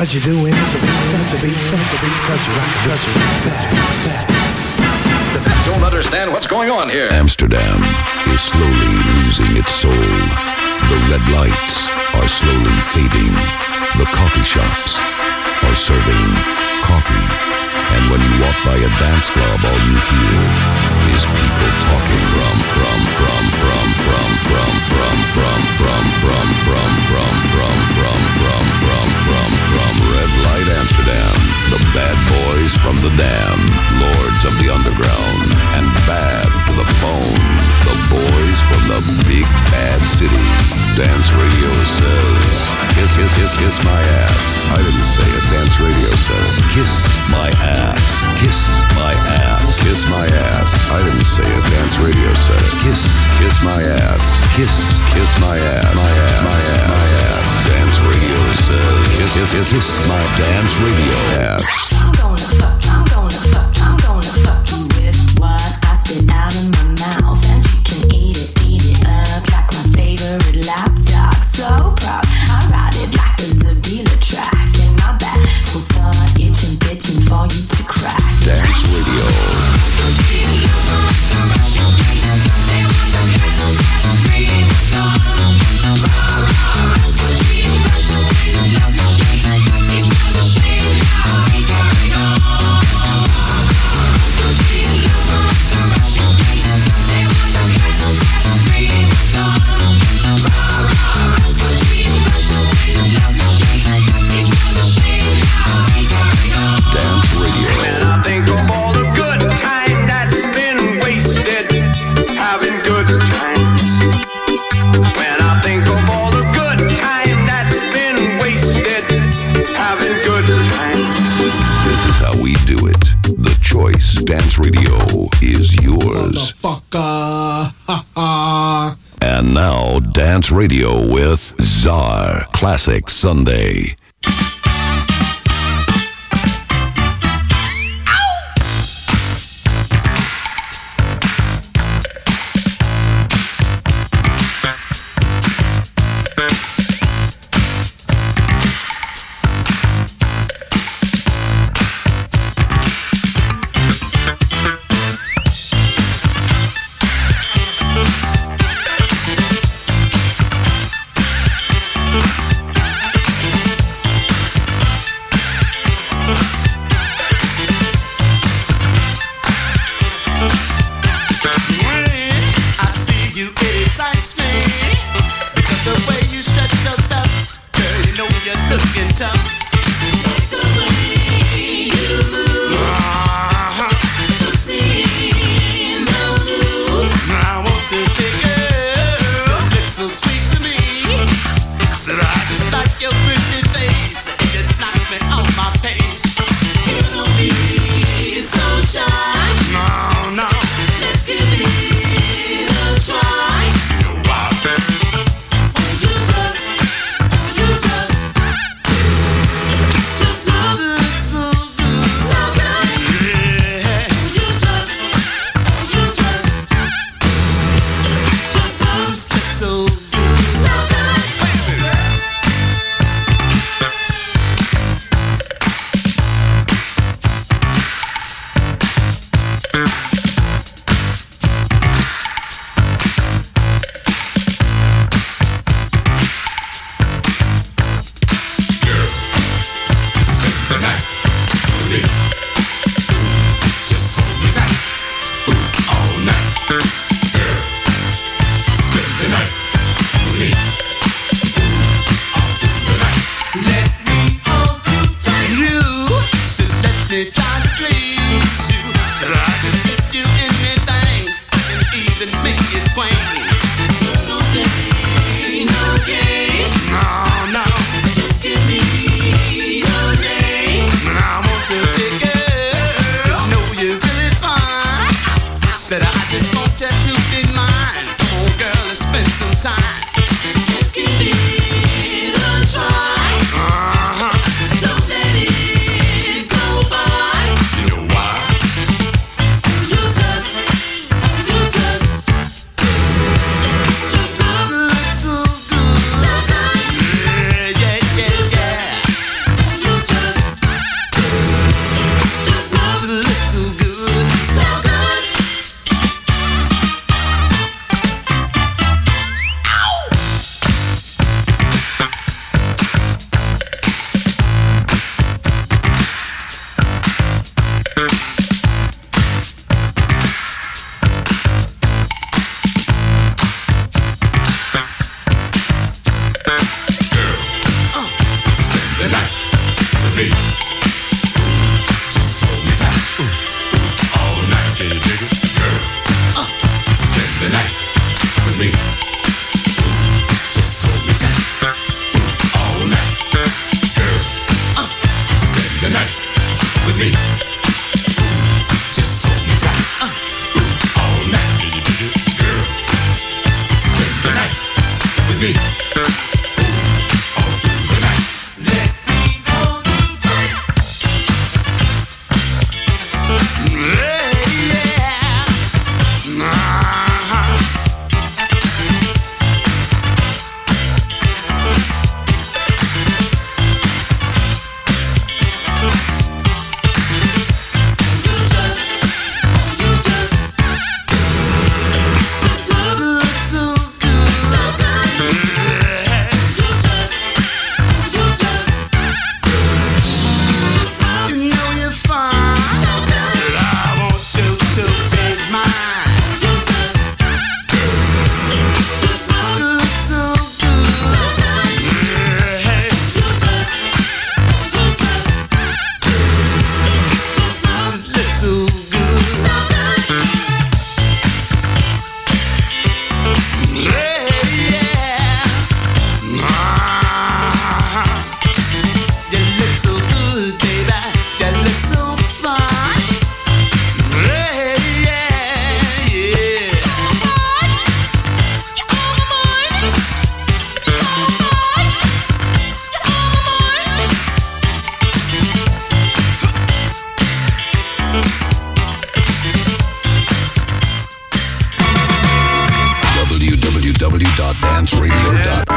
Cause you're doing it, cause you rock, Don't understand what's going on here. Amsterdam is slowly losing its soul. The red lights are slowly fading. The coffee shops are serving coffee. And when you walk by a dance club, all you hear is people talking from Red Light Amsterdam. The bad boys from the Dam, lords of the underground, and bad to the bone. The boys from the big bad city. Dance Radio says, kiss my ass. I didn't say it. Dance Radio says, kiss my ass. Kiss my ass. Kiss my ass. I didn't say it. Dance Radio said it. Kiss my ass. Kiss my ass. My ass. My ass. My ass. Dance Radio says, kiss my Dance Radio ass. I'm gonna fuck you with what I spit out of my mouth, and you can eat it up like my favorite lapdog. So proud, I ride it like a Zabila track, and my back will start itching, bitching for you to crack. Dance Radio. Dance Radio is yours. Motherfucker. And now, Dance Radio with Czar Classic Sunday.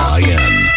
R-E-D-L-I-N.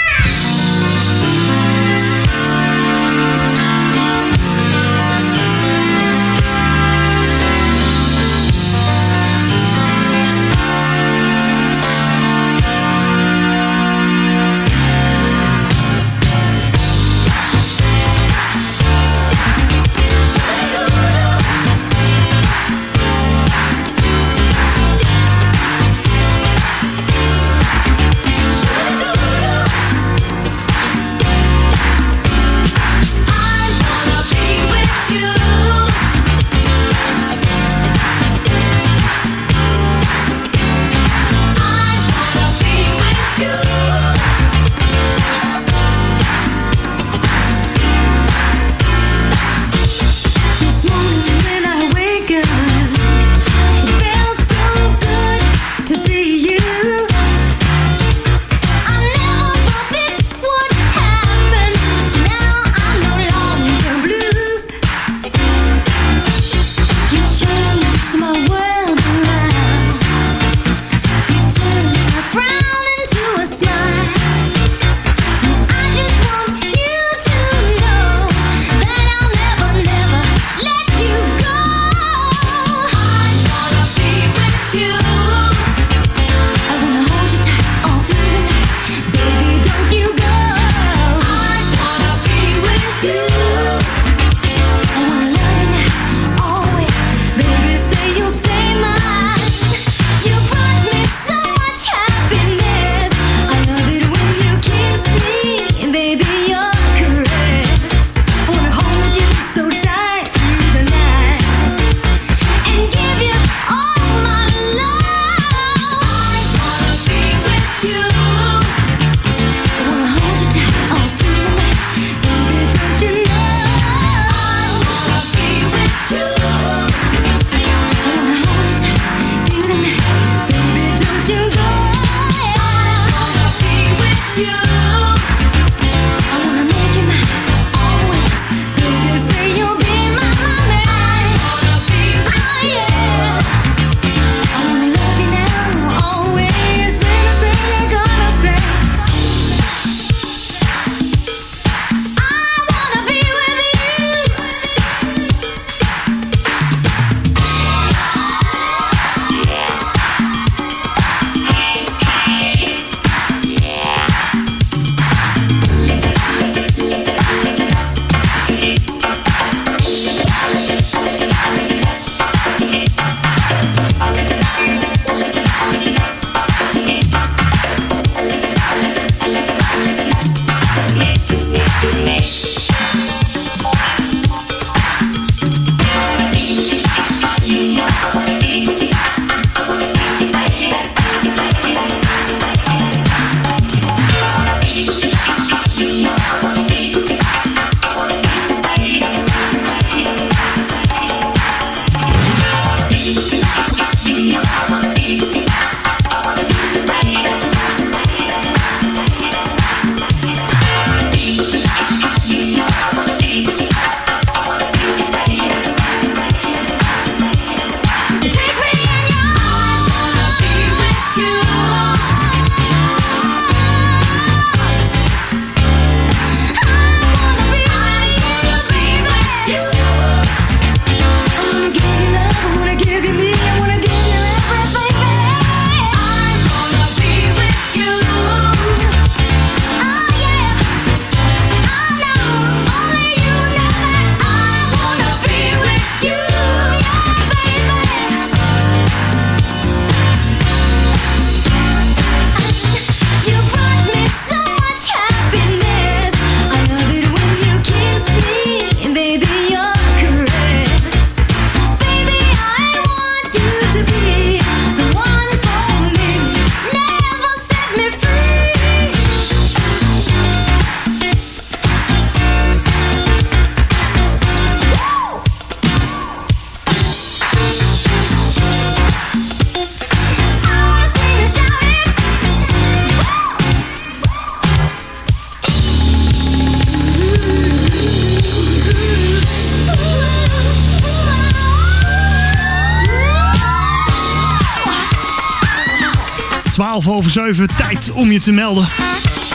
...12:07, tijd om je te melden.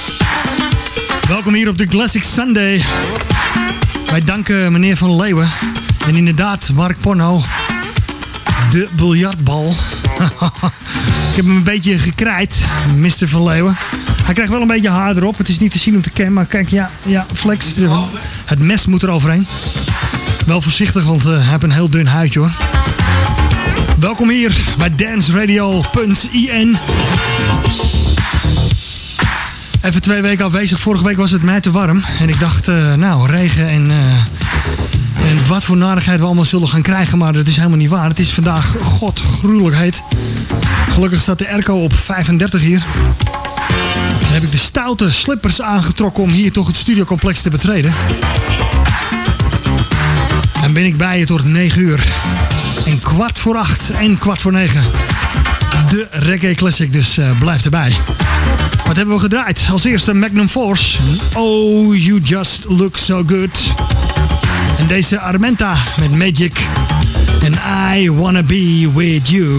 Welkom hier op de Classic Sunday. Wij danken meneer Van Leeuwen. En inderdaad, Mark Porno. De biljartbal. Ik heb hem een beetje gekrijt, Mr. Van Leeuwen. Hij krijgt wel een beetje haar erop. Het is niet te zien om te kennen, maar kijk, ja, Flex. Het mes moet er overheen. Wel voorzichtig, want hij heeft een heel dun huidje hoor. Welkom hier bij danceradio.in. Even 2 weken afwezig. Vorige week was het mij te warm. En ik dacht, regen en wat voor narigheid we allemaal zullen gaan krijgen. Maar dat is helemaal niet waar. Het is vandaag, gruwelijk heet. Gelukkig staat de airco op 35 hier. Dan heb ik de stoute slippers aangetrokken om hier toch het studiocomplex te betreden. En ben ik bij je tot 9 uur. En 7:15 en 8:45. De Reggae Classic, dus blijf erbij. Wat hebben we gedraaid? Als eerste Magnum Force. Oh, you just look so good. En deze Armenta met Magic. En I wanna be with you.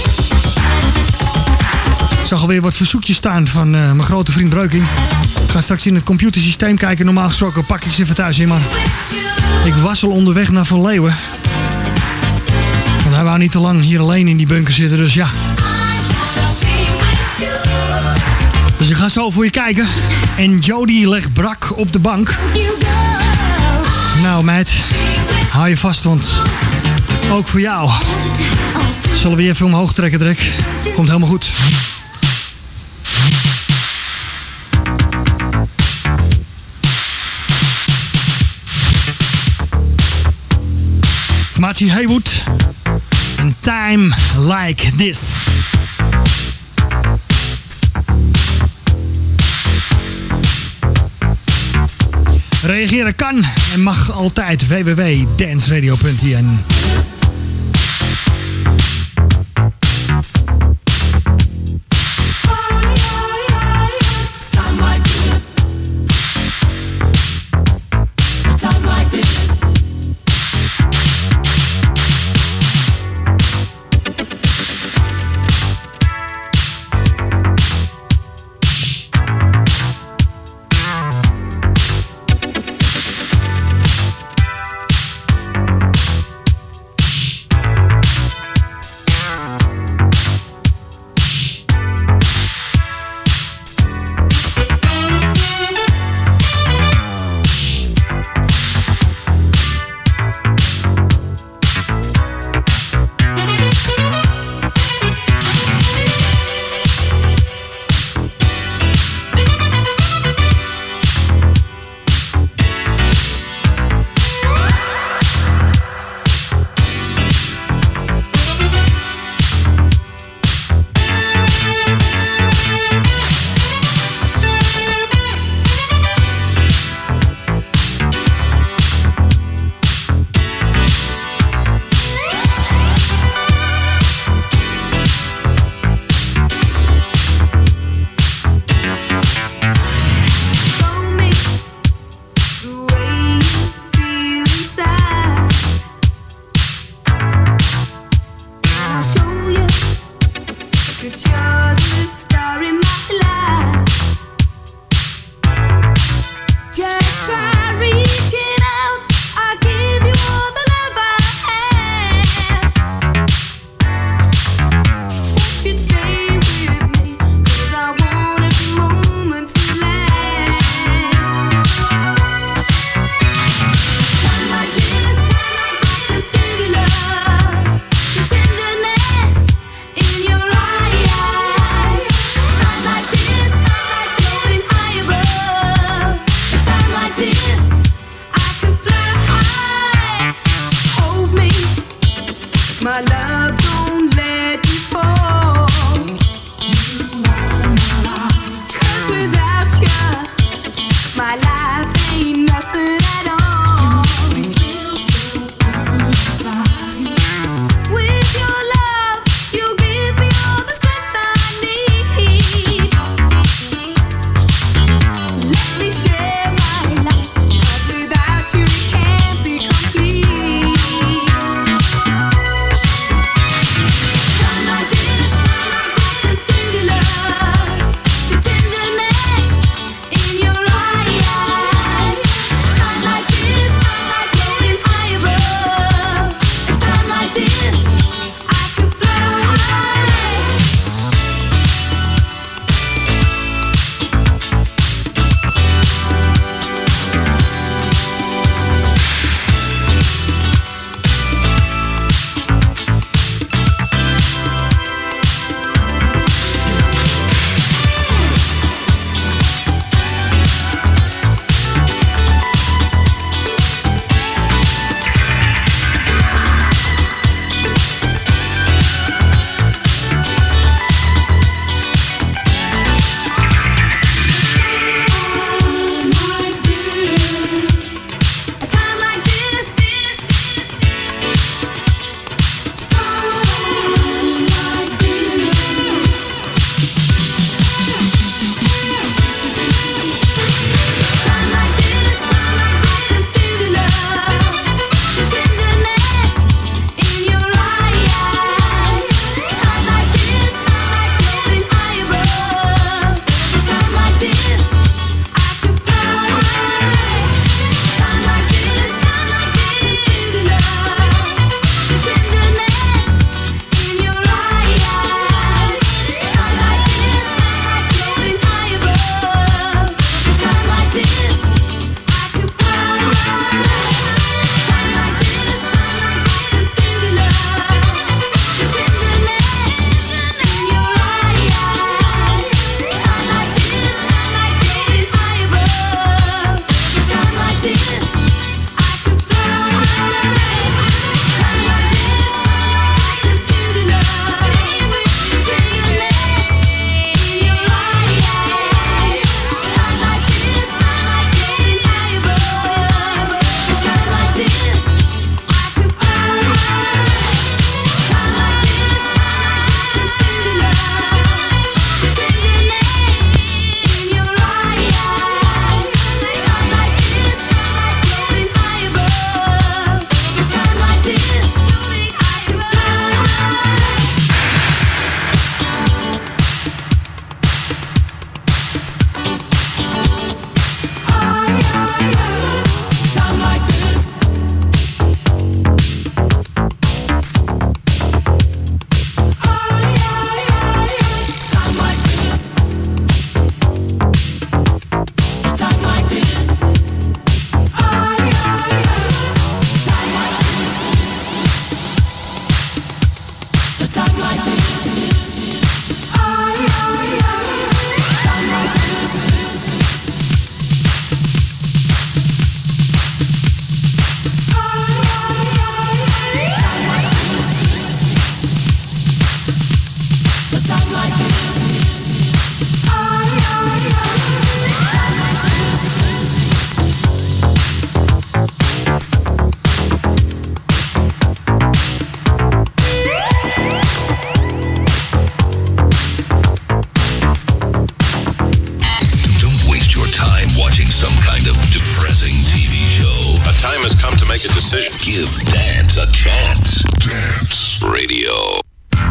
Ik zag alweer wat verzoekjes staan van mijn grote vriend Breuking. Ik ga straks in het computersysteem kijken. Normaal gesproken pak ik ze even thuis in, maar ik was al onderweg naar Van Leeuwen. Want hij wou niet te lang hier alleen in die bunker zitten, dus ja. Dus ik ga zo voor je kijken. En Jody legt brak op de bank. Nou meid, hou je vast, want ook voor jou. Zullen we je even omhoog trekken, Drek? Komt helemaal goed. Formatie Haywood. In Time Like This. Reageren kan en mag altijd. www.danceradio.in. time has come to make a decision. Give dance a chance. Dance Radio.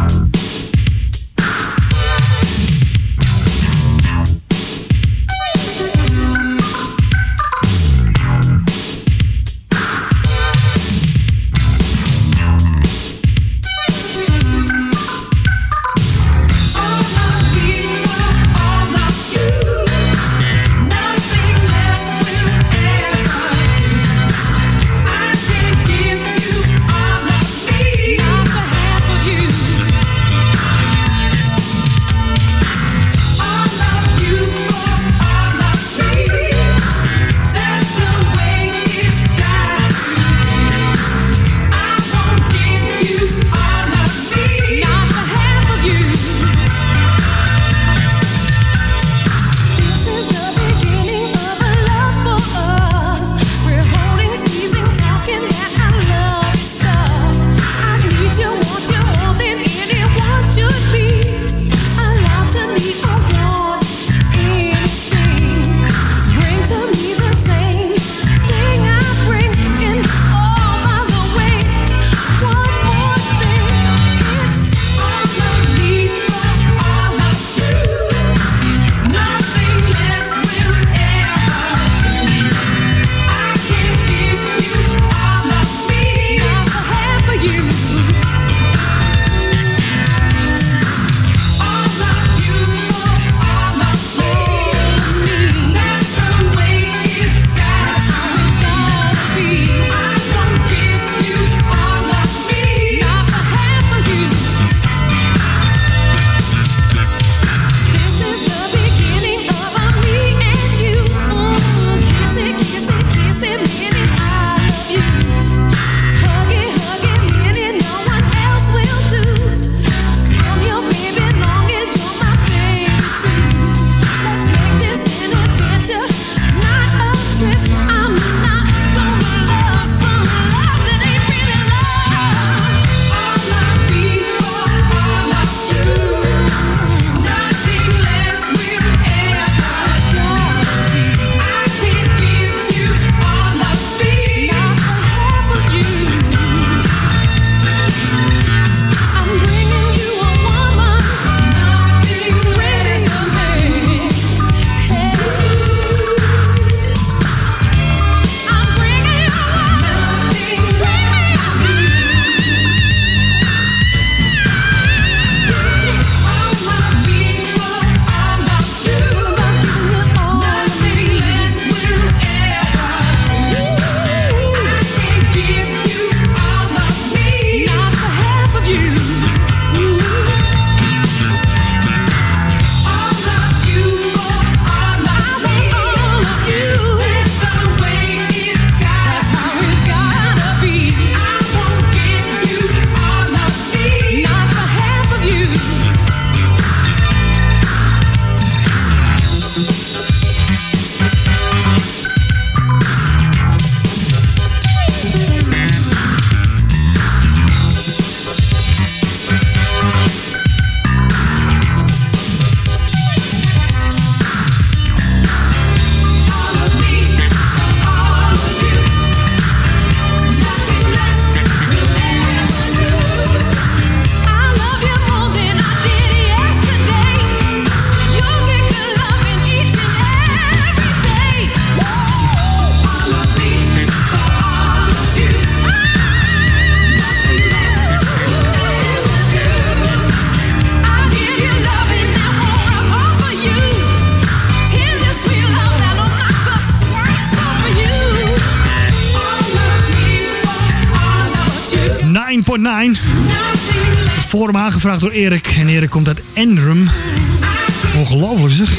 Voor hem aangevraagd door Erik. En Erik komt uit Endrum. Ongelooflijk zeg.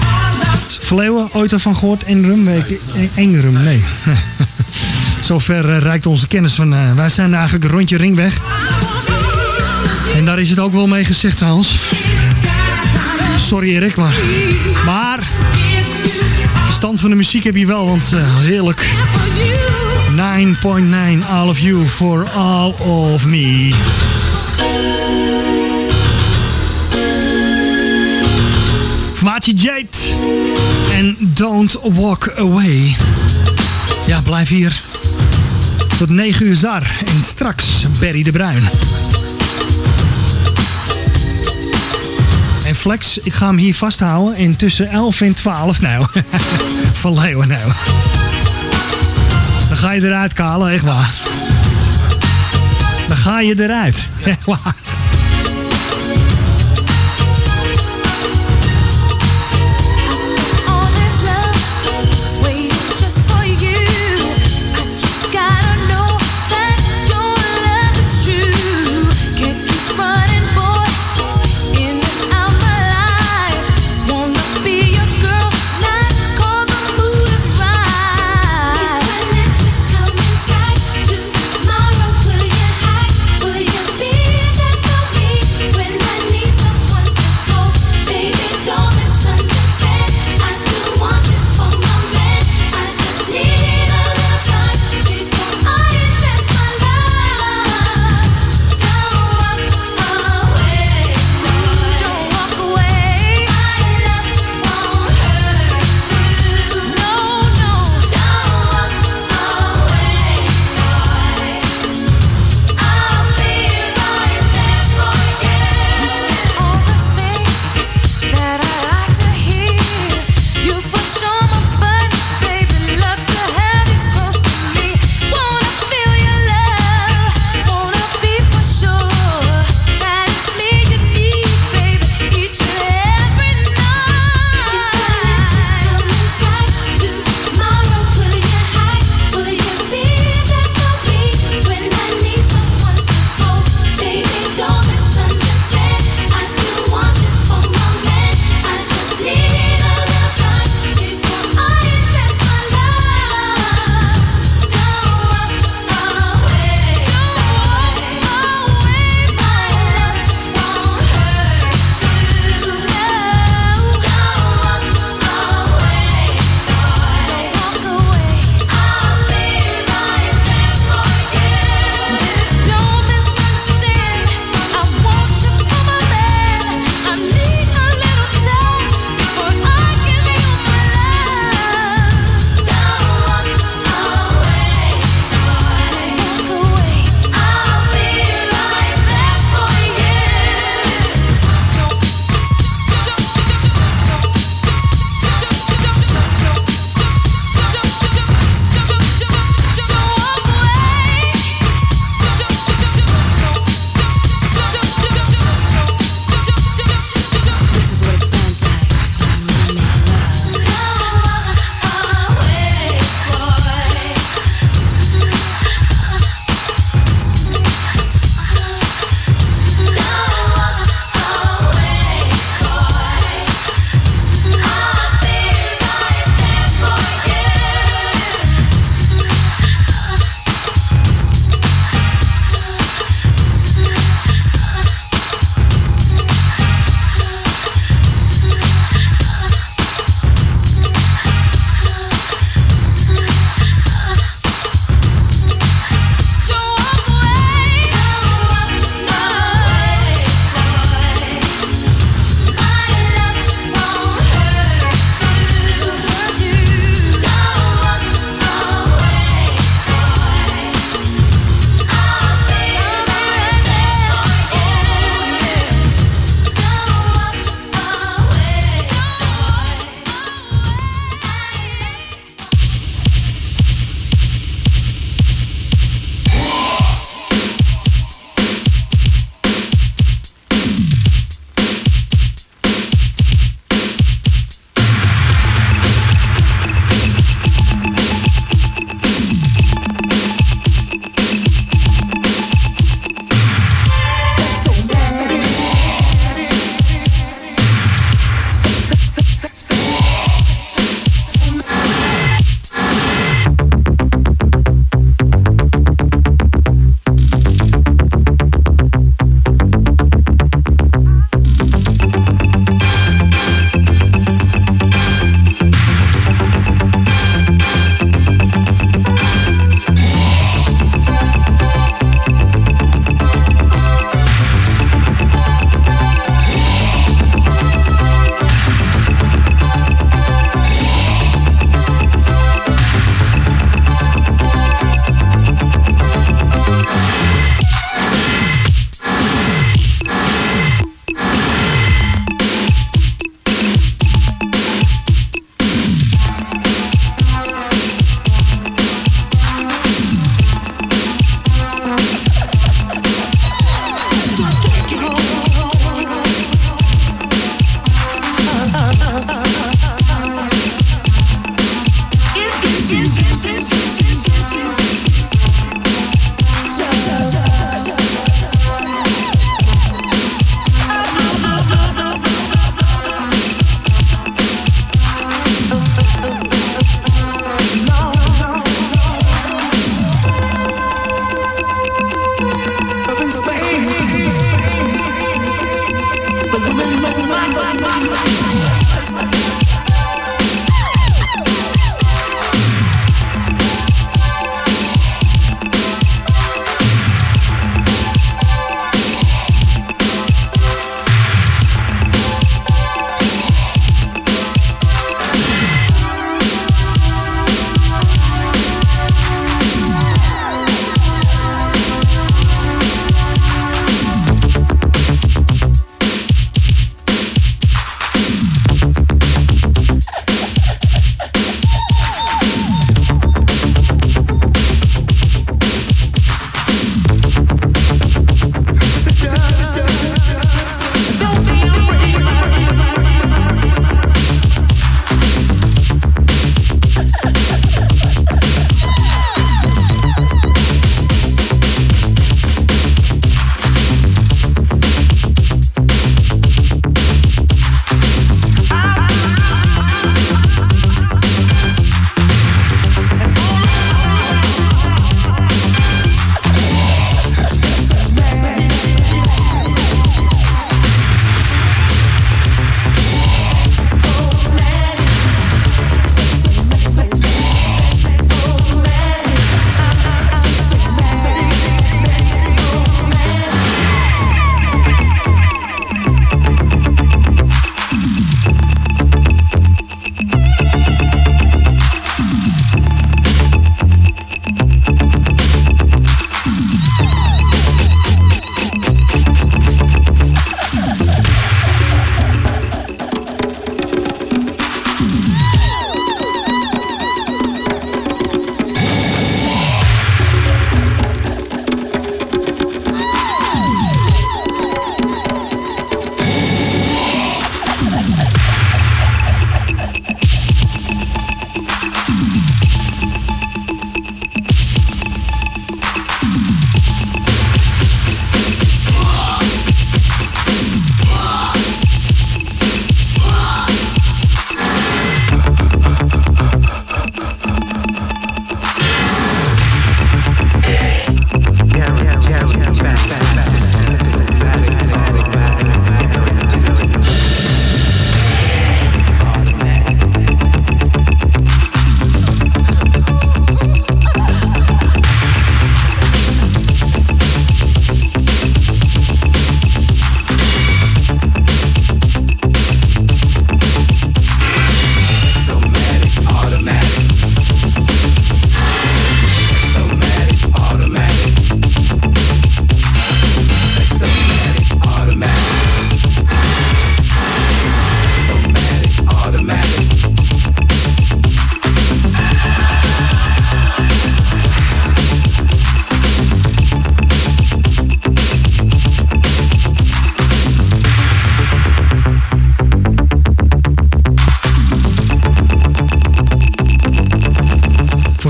Verleeuwen, ooit ervan gehoord? Endrum? Engrum, nee. Zover reikt onze kennis van... wij zijn eigenlijk een rondje ringweg. En daar is het ook wel mee gezegd trouwens. Sorry Erik, maar verstand van de muziek heb je wel, want heerlijk. 9.9, all of you for all of me. Formatie Jade en Don't Walk Away. Ja, blijf hier. Tot 9 uur Zar. En straks Berry de Bruin. En Flex, ik ga hem hier vasthouden. En tussen 11 en 12, nou. Van Leeuwen, nou. Dan ga je eruit, Kale, echt waar. Dan ga je eruit. Echt waar. Tomorrow, will you hide? Will you be there?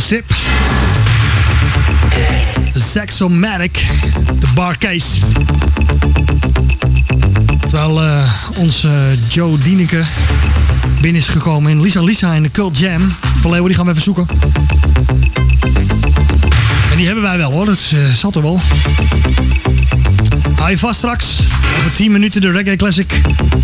strip. Saxomatic, de barcase. Terwijl onze Joe Dieneke binnen is gekomen in Lisa in de Cult Jam. Van Leeuwen, die gaan we even zoeken. En die hebben wij wel hoor, dat zat er wel. Hou je vast straks, over 10 minuten de Reggae Classic.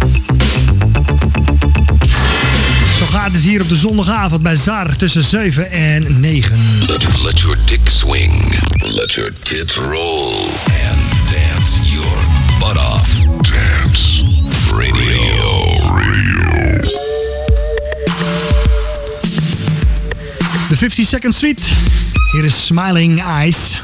Zo gaat het hier op de zondagavond bij Zar tussen 7 en 9. Let your dick swing. Let your tits roll. And dance your butt off. Dance Radio. De 52nd Street. Hier is Smiling Eyes.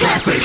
classic.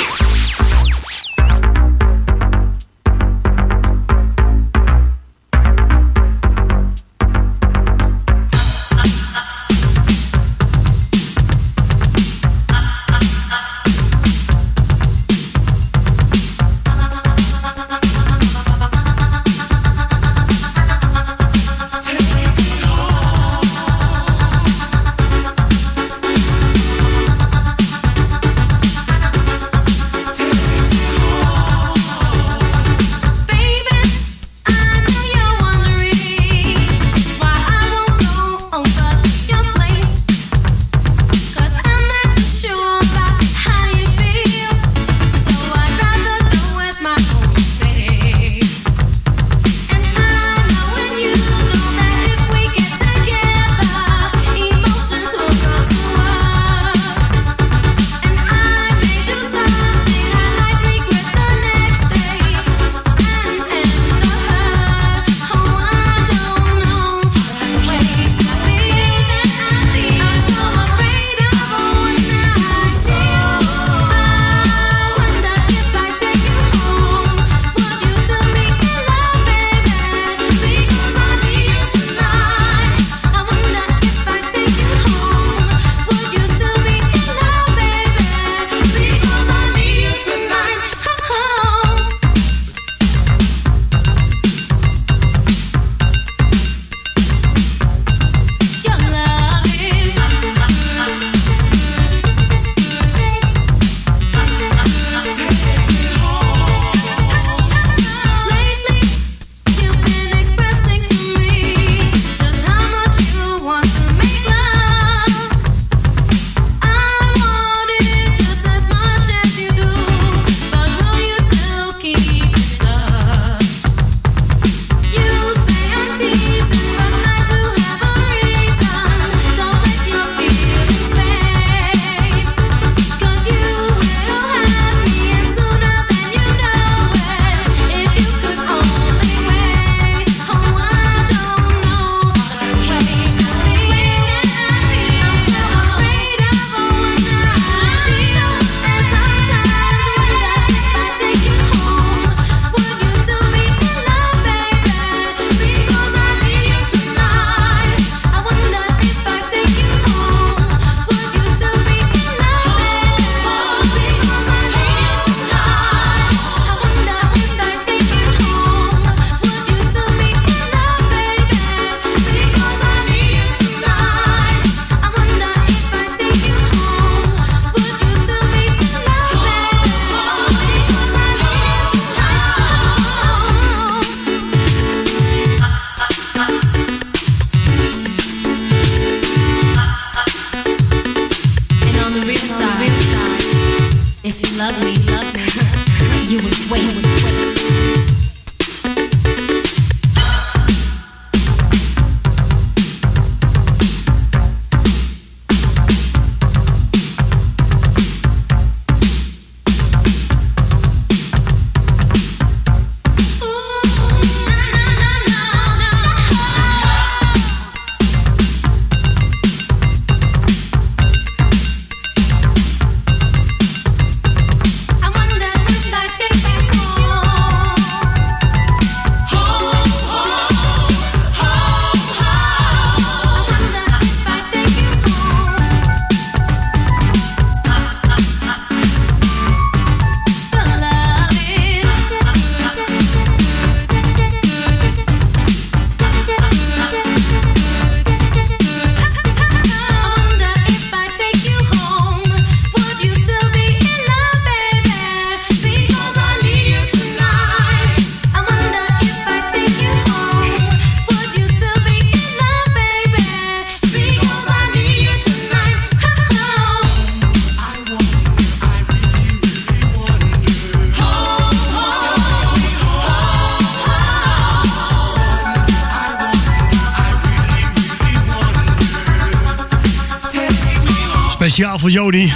Speciaal voor Jody.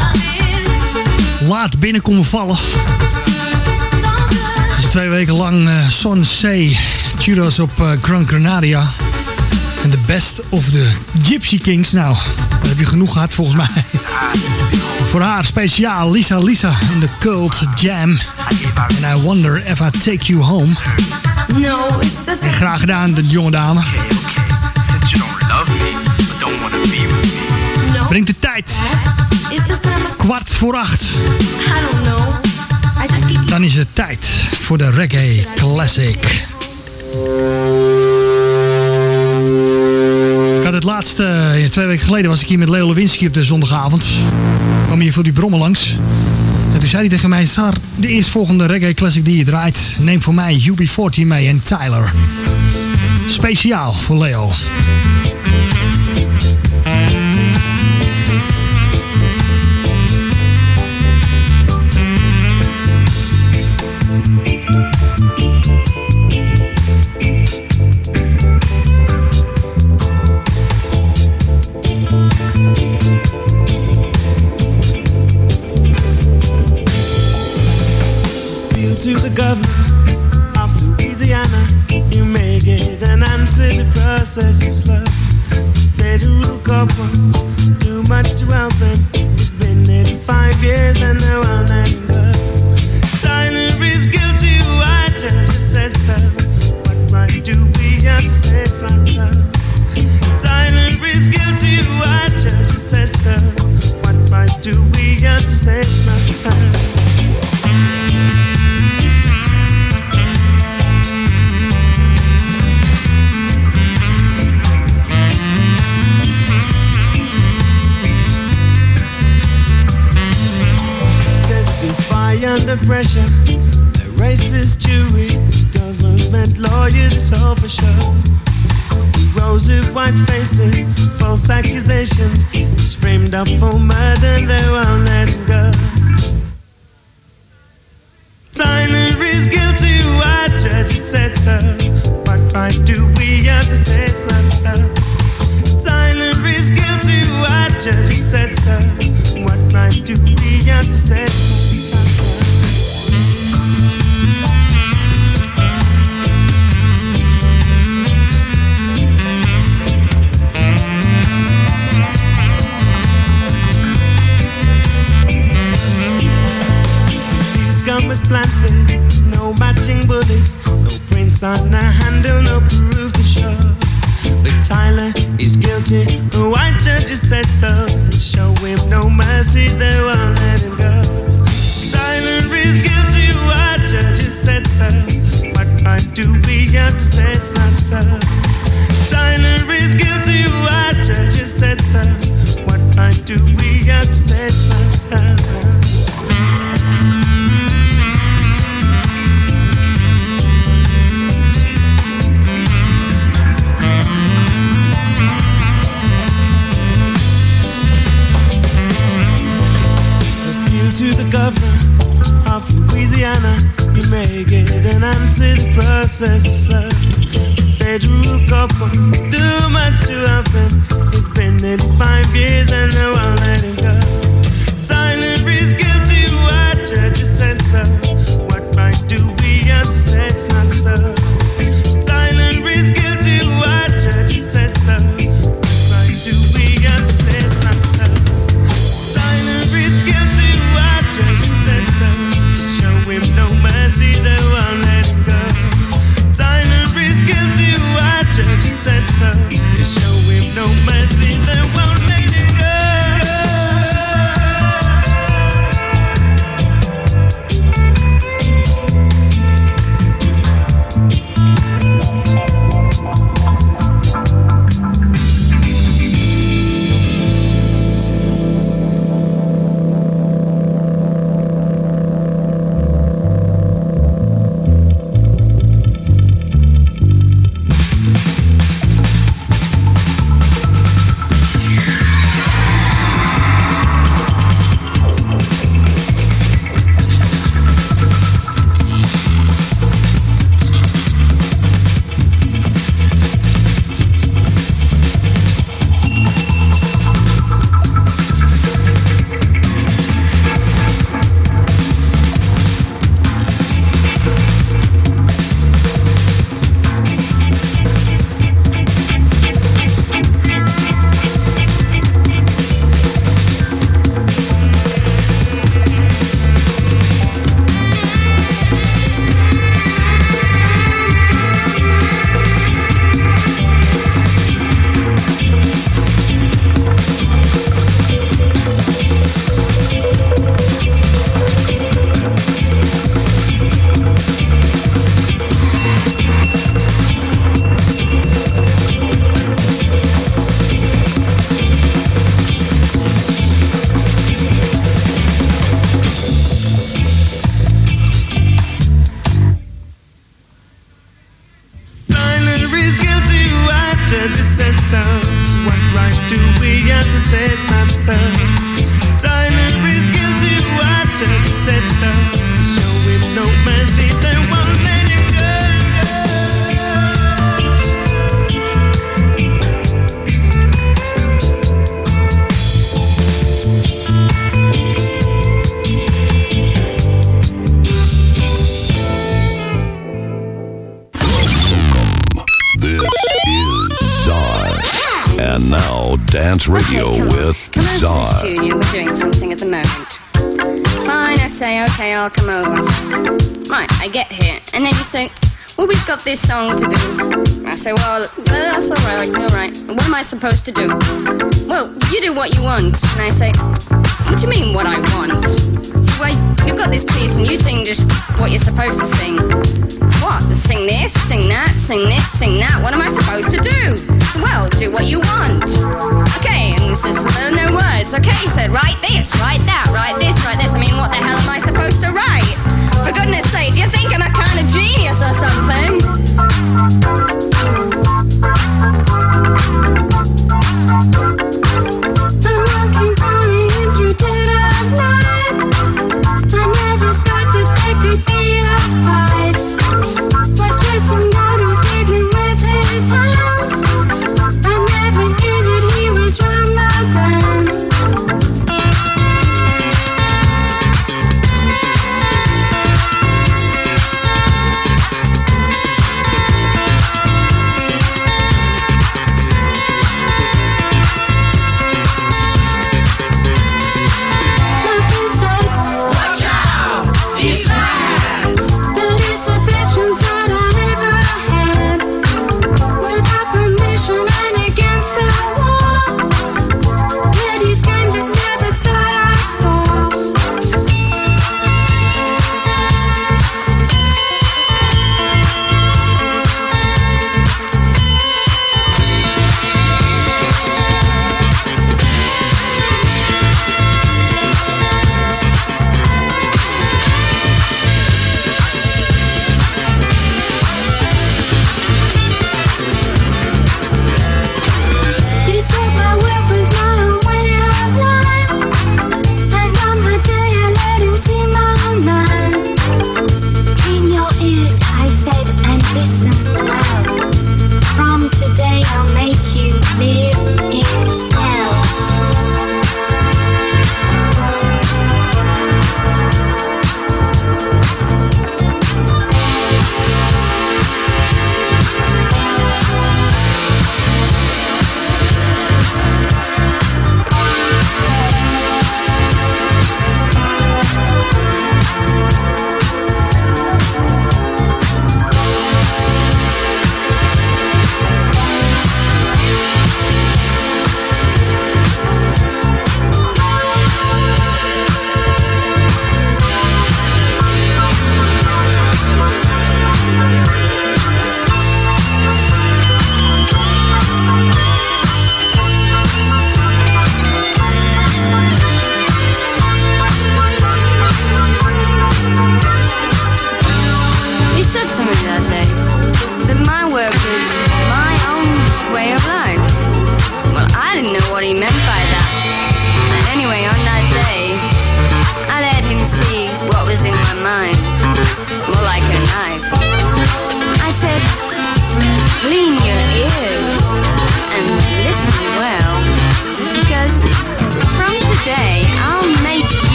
Laat binnenkomen vallen. Het is 2 weken lang Son C. Churros op Gran Canaria. En de best of the Gypsy Kings. Nou, daar heb je genoeg gehad volgens mij. Voor haar speciaal Lisa in de Cult Jam. And I wonder if I take you home. En graag gedaan, de jonge dame. Brengt de tijd. 7:15. Dan is het tijd voor de Reggae Classic. Ik had het laatste, 2 weken geleden was ik hier met Leo Lewinsky op de zondagavond. Ik kwam hier voor die brommen langs. En toen zei hij tegen mij, Sar, de eerstvolgende Reggae Classic die je draait, neem voor mij UB40 mee en Tyler. Speciaal voor Leo. To the governor of Louisiana, you may get an answer. The process is slow. Federal government do much to help them. It's been nearly 5 years and they won't let him go. Tyler is guilty. Why judges said so? What right do we have to say it's not so? Tyler is guilty. Why judges said so? What right do we have to say it's not so? Under pressure, a racist jury, government lawyers, it's all for show. Rows of white faces, false accusations, he's framed up for murder, they won't let him go. Tyler is guilty, why judges said so? What right do we have to say it's not so? Tyler is guilty, why judges said so? What right do we have to say it's not so? Was planted, no matching bullets, no prints on the handle, no proof to show. But Tyler is guilty, the white judges said so. They show him no mercy, they won't let him go. Tyler is guilty, white judges said so. What right do we have to say it's not so? Tyler is guilty, white judges said so. What right do we have to say it's not so? To the governor of Louisiana, you may get an answer. The process is slow. The federal government do much to help him. It's been nearly 5 years and they won't let him go. Tyler is guilty. What judges said so? What right do we have to say it's not so? Tyler is guilty. What judges said so? What right do we have to say it's not so? Tyler is guilty. Judges said so. Show him no mercy, they won't let him go. Tyler is guilty. Why judges said so. Show him no mercy, they won't let him go. judge has said so. What right do we have to say it's not so? Tyler is guilty, what judge has said so? Show him no mercy, they won't let him go. And now, Dance Radio with Come over to the Czar. studio, we're doing something at the moment. Fine, I say, okay, I'll come over. Right, I get here, and then you say, well, we've got this song to do. I say, well, that's alright, what am I supposed to do? Well, you do what you want. And I say, what do you mean, what I want? So, well, you've got this piece, and you sing just what you're supposed to sing. What? Sing this, sing that, sing this, sing that. What am I supposed to do? Well, do what you want. Okay, and this is no words. Okay, he said, write this, write that, write this, write this. I mean, what the hell am I supposed to write? For goodness sake, do you think I'm a kind of genius or something? I'm walking only through dead of night. I never thought that they could be apart. Was stretching out and fiddling with his hands. I never knew that he was from the band.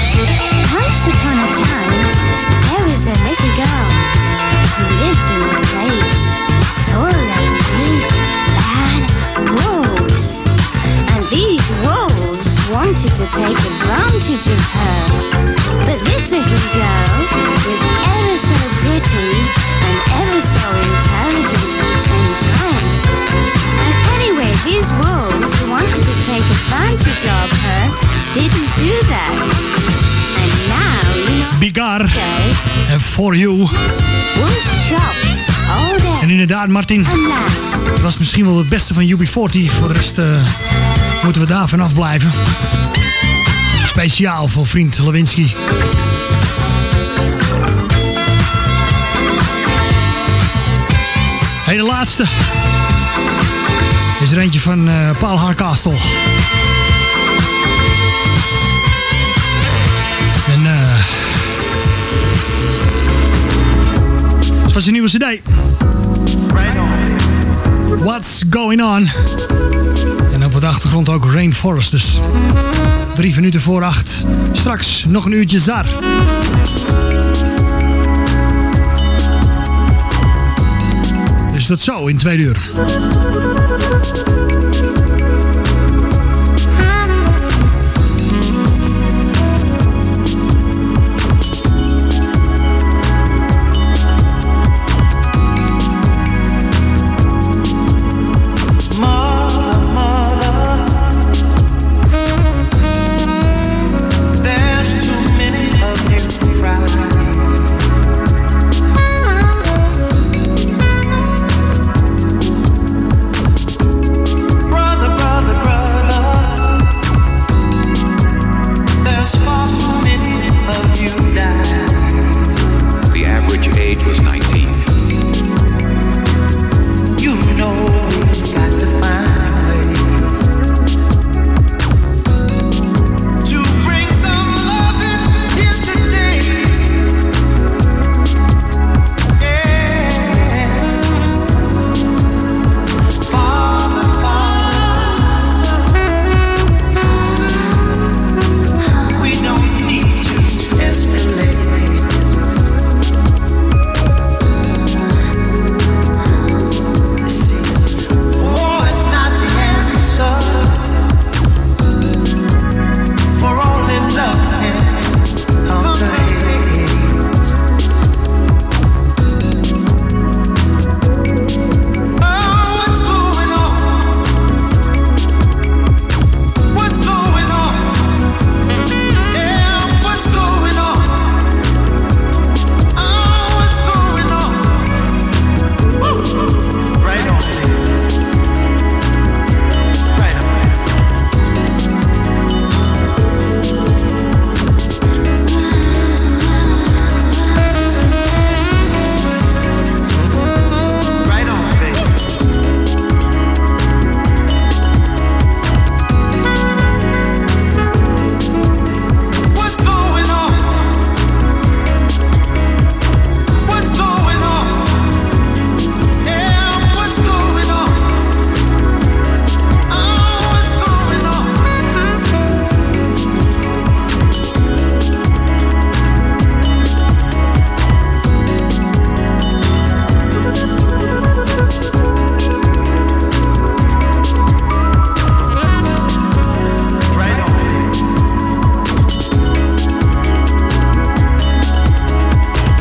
Once upon a time, there was a little girl who lived in a Vigar en For You. En inderdaad, Martin, het was misschien wel het beste van UB40. Voor de rest moeten we daar vanaf blijven. Speciaal voor vriend Lewinsky. Hey, de laatste is er eentje van Paul Hardcastle. En het was een nieuwe CD. What's Going On? En op de achtergrond ook Rainforest. Dus 3 minuten voor 8. Straks nog een uurtje zar. Dus tot zo in 2 uur.